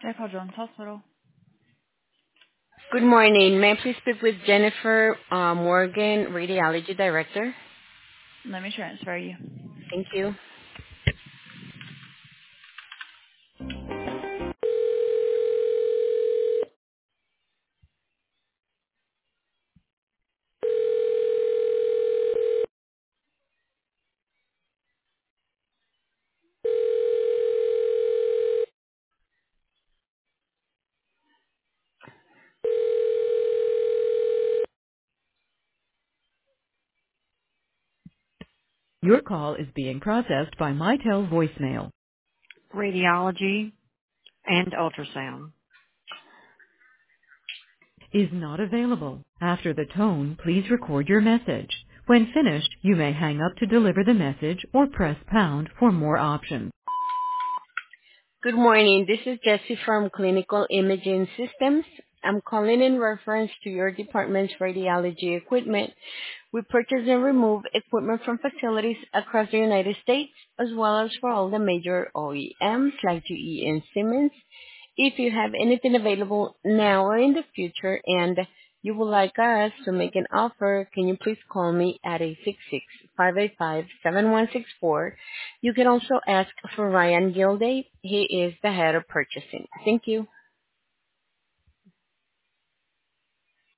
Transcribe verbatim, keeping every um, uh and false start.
Echo Jones Hospital. Good morning. May I please speak with Jennifer uh, Morgan, Radiology Director? Let me transfer you. Thank you. Your call is being processed by Mitel voicemail. Radiology and ultrasound is not available. After the tone, please record your message. When finished, you may hang up to deliver the message or press pound for more options. Good morning. This is Jessie from Clinical Imaging Systems. I'm calling in reference to your department's radiology equipment. We purchase and remove equipment from facilities across the United States, as well as for all the major O E Ms like G E and Siemens. If you have anything available now or in the future and you would like us to make an offer, can you please call me at eight six six, five eight five, seven one six four. You can also ask for Ryan Gilday. He is the head of purchasing. Thank you.